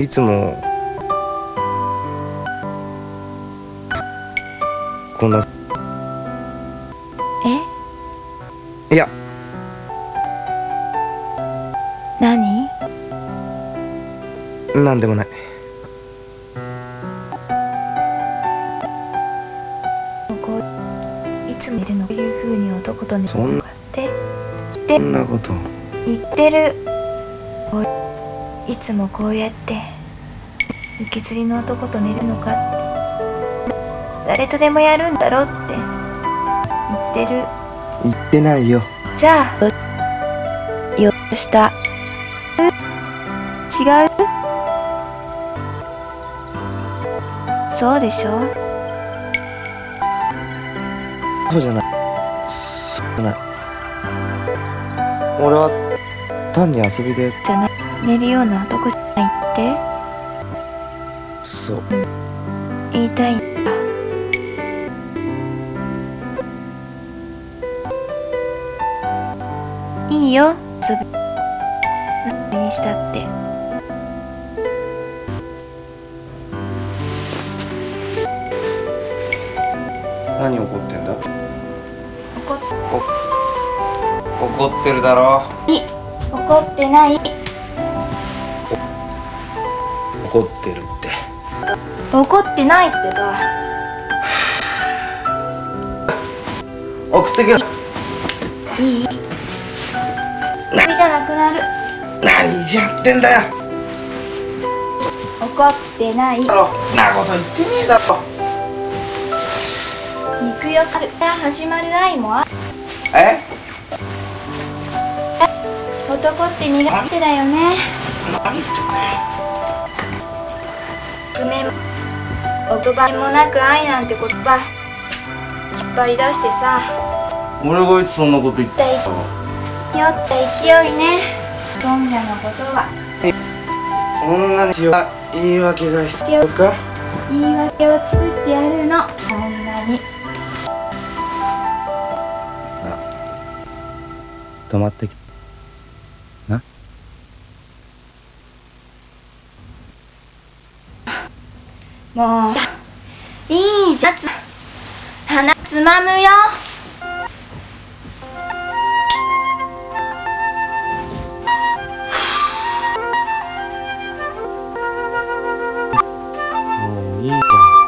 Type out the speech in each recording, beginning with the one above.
いつもこんな。いや、 何？ なんでもない。 こういつもいるのこういう風に男と寝るのかってそんなこと言ってる。いつもこうやって行きずりの男と寝るのかって誰とでもやるんだろって言ってる。 言ってないよ。 じゃあよした違う？そうでしょ？ そうじゃない。そうじゃない。俺は単に遊びで。 じゃない、寝るような男じゃないってそう言いたいんだ。いいよ、遊びにしたって。 何怒ってんだ？ 怒怒ってるだろ。 怒ってない。 怒ってるって。 怒ってないってば。 送ってけよ。 いい？それじゃなくなる。 何じゃってんだよ。 怒ってない。 だろ、なこと言ってねえだろ。 肉欲から始まる愛もある。 え？ 男って身勝手だよね。 何言ってんだよ。 爪も言葉もなく愛なんて言葉引っ張り出してさ。 俺がいつそんなこと言ったの？ 酔った勢いね。今夜のことはそんなに強い言い訳が必要か？ 言い訳を作ってやるの。そんなに止まってきな。 もういいじゃん。鼻つまむよ。 もういいじゃん。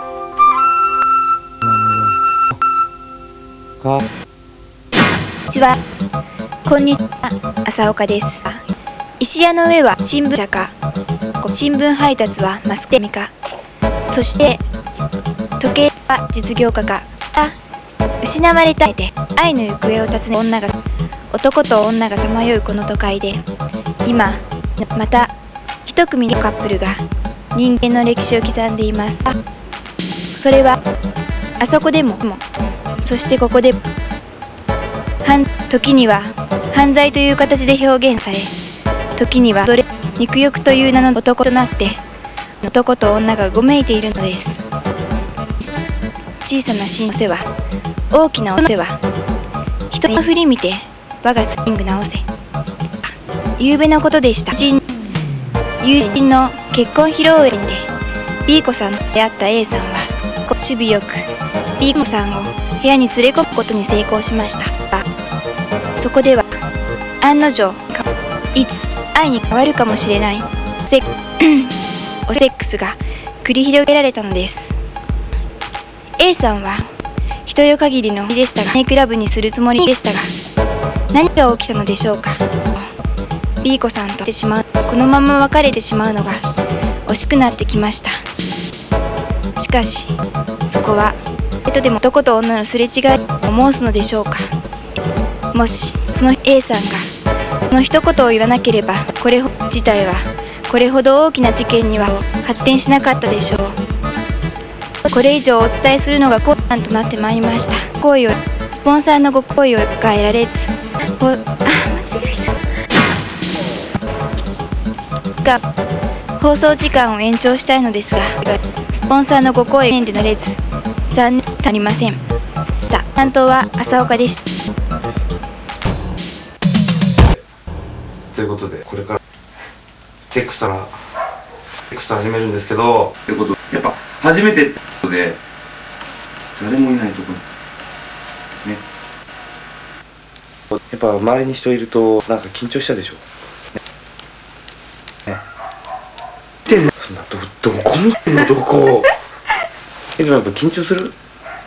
か。 こんにちは、朝岡です。石屋の上は新聞社か、新聞配達はマスコミか、そして時計は実業家か。失われたで愛の行方を尋ねる女が、男と女がさまようこの都会で、今また一組のカップルが人間の歴史を刻んでいます。それはあそこでも、そしてここでも、時には犯罪という形で表現され、時には肉欲という名の男となって男と女がうごめいているのです。小さな幸せは大きなお世話、人の振り見て我がスイング直せ。夕べのことでした。友人の結婚披露宴で B 子さんと出会った A さんは守備よく B 子さんを部屋に連れ込むことに成功しました。そこでは案の定、いつ愛に変わるかもしれないおセックスが繰り広げられたのです。 A さんは一夜限りの日でしたが、ナイトクラブにするつもりでしたが、何が起きたのでしょうか。 B 子さんとしてしまう、このまま別れてしまうのが惜しくなってきました。しかしそこはでも男と女のすれ違いを申すのでしょうか。もしその A さんがその一言を言わなければ、事態はこれほど大きな事件には発展しなかったでしょう。これ以上お伝えするのが困難となってまいりました。スポンサーのご好意が得られず、間違えた。放送時間を延長したいのですが、スポンサーのご好意でなれず残念ありません。担当は朝岡でした。 ということで、これからセックスはネクスト始めるんですけど、ってことやっぱ初めてってことで誰もいないとこね、やっぱ周りに人いるとなんか緊張したでしょ。ね、ね、そんなどこ見てんの、どこいつもやっぱ緊張する。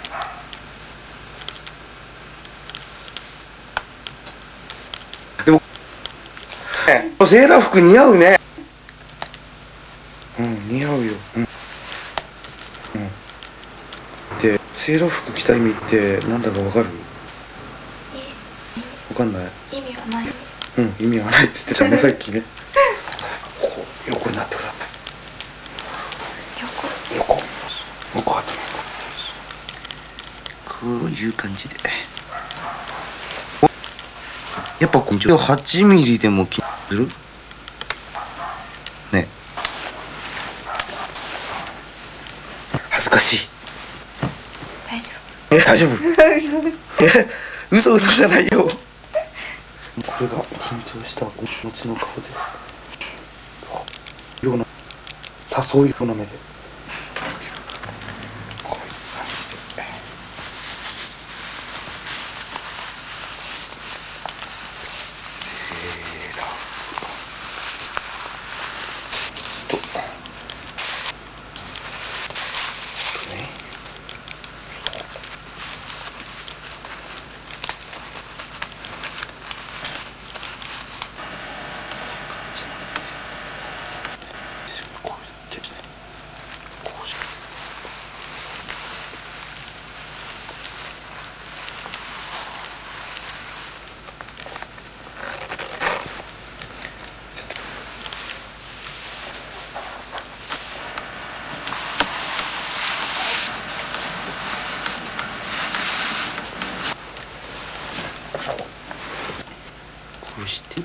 でもセーラー服似合うね。うん、似合うよ。うん、でセーラー服着た意味ってなんだかわかる？わかんない。 意味はない。 うん、意味はないって言ってたね、さっきね。ここ横になってください。横はこういう感じで。やっぱこっち8ミリでも気するね。恥ずかしい。大丈夫嘘じゃないよ。これが緊張したお持ちの顔です。ような誘うような目でこういう感じで。セーラーとね。こうして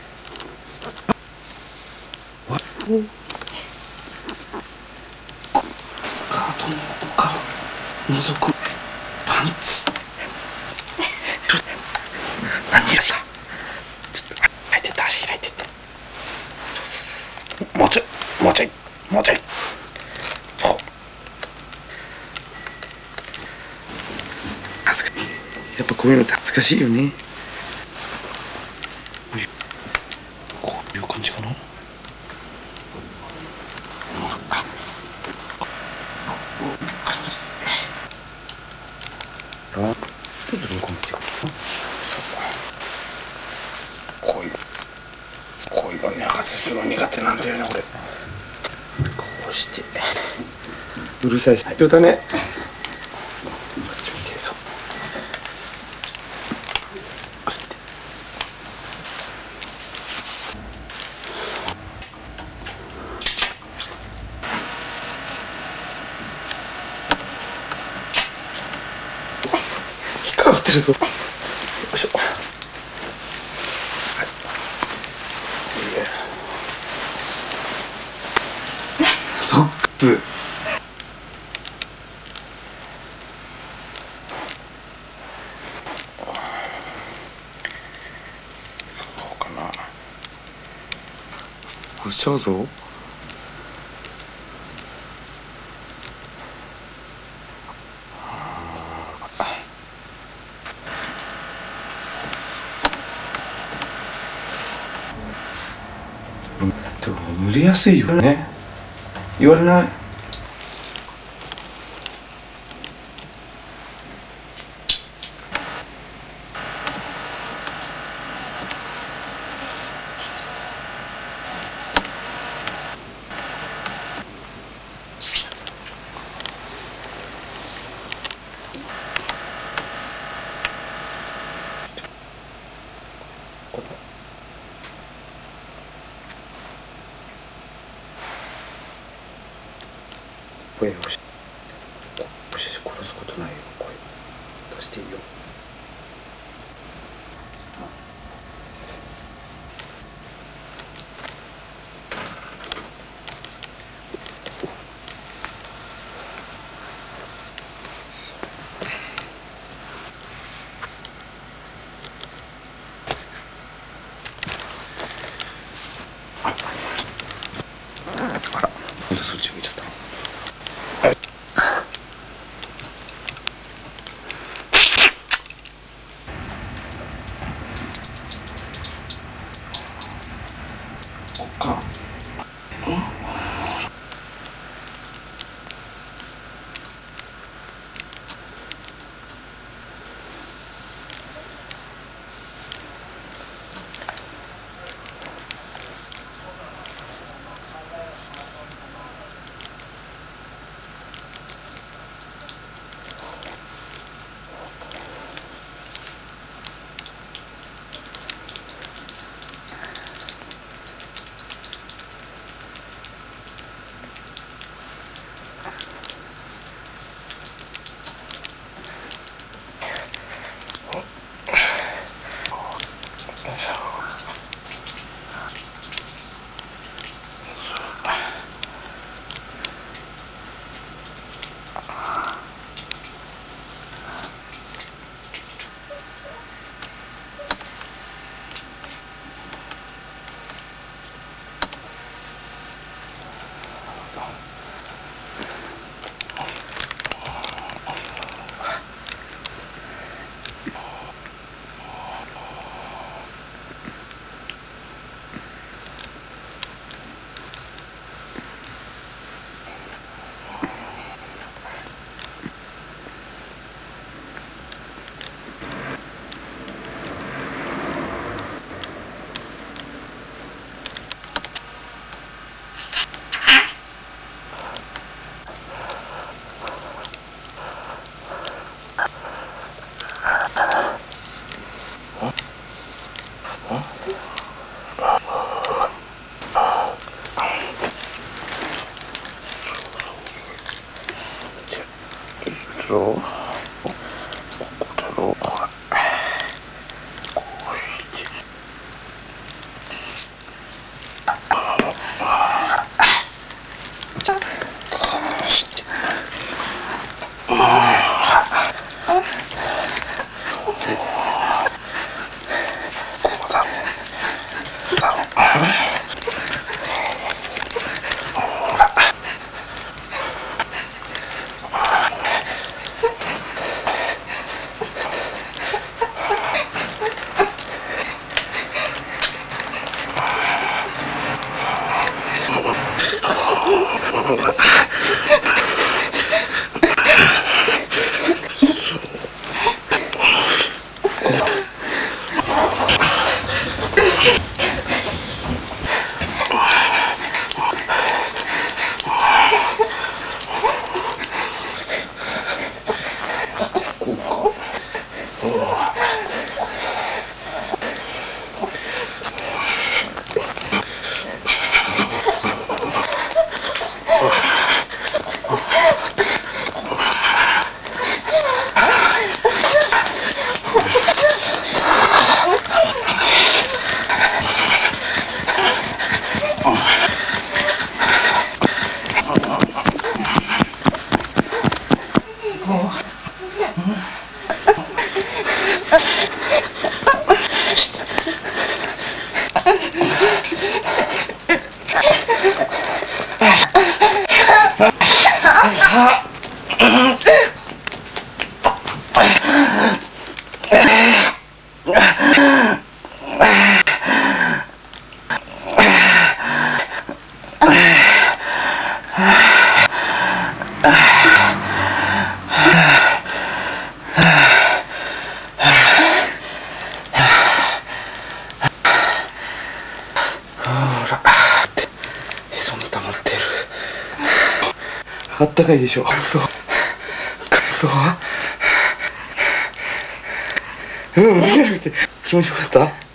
スカートの奥から覗くパンツ何がさ、ちょっと開いてって足開いてって、もうちょいもうちょいもうちょい、そう恥ずかしい。やっぱこういうのって恥ずかしいよね。こういう感じかな。ちょっと向こう見てくる。こういうのね、外すの苦手なんだよね、俺。こうしてうるさい最強だね。こっち見て、そうこうして光ってるぞ。よいしょ。ソックス。そうかな。干しちゃうぞ。でも蒸れやすいよね。言われない？声をし殺すことないよ。声出していいよ。あら。 んでそっち向いちゃったの。こっか。あったかいでしょ。そううん、気持ちよかった。